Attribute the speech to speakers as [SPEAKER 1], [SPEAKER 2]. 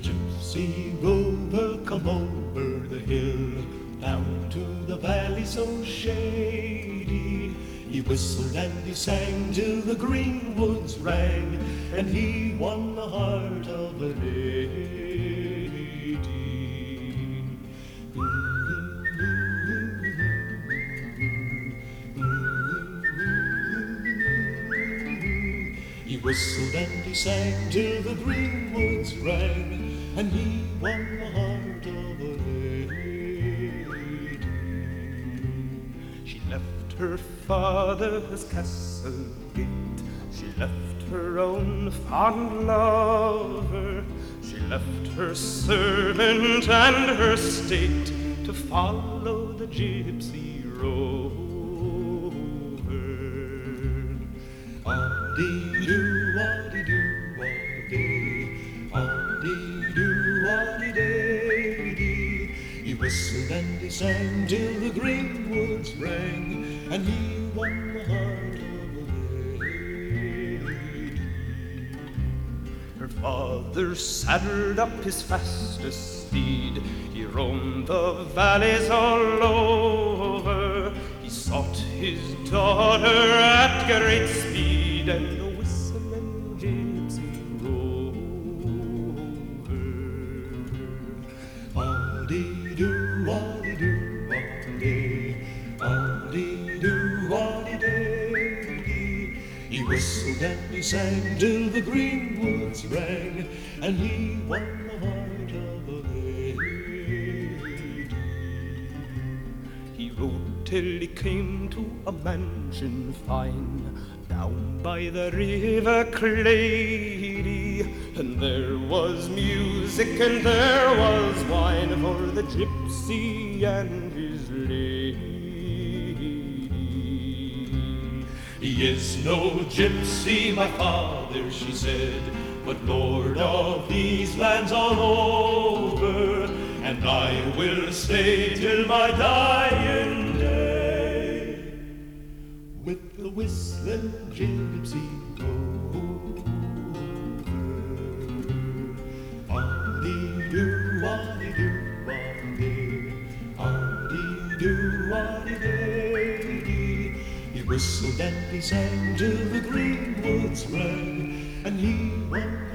[SPEAKER 1] gypsy rover come over the hill, down to the valley so shady. He whistled and he sang till the green woods rang, and he won the heart of a lady. He whistled and he sang till the green woods rang, and he won the heart of a lady. She left her father's castle gate, she left her own fond lover, she left her servant and her state to follow the gypsy rover. Waddy-doo, waddy-doo, waddy, waddy-doo, waddy-day-dee. He whistled and he sang till the green woods rang, and he won the heart of a lady. Her father saddled up his fastest steed, he roamed the valleys all over. He sought his daughter at great speed, and the whistling gypsy rover. Waddy-doo, waddy-doo, waddy, waddy-doo, waddy-day-dee. He whistled and he sang till the green woods rang, and he won the heart of a lady. He rode till he came to a mansion fine, down by the river Clady, and there was music and there was wine for the gypsy and his lady. He is no gypsy, my father, she said, but lord of these lands all over, and I will stay till my dying day with the whistling gypsy rover. Waddy-doo, waddy-doo, waddy, waddy-doo, waddy-day-dee. He whistled and he sang till the green woods rang, and he won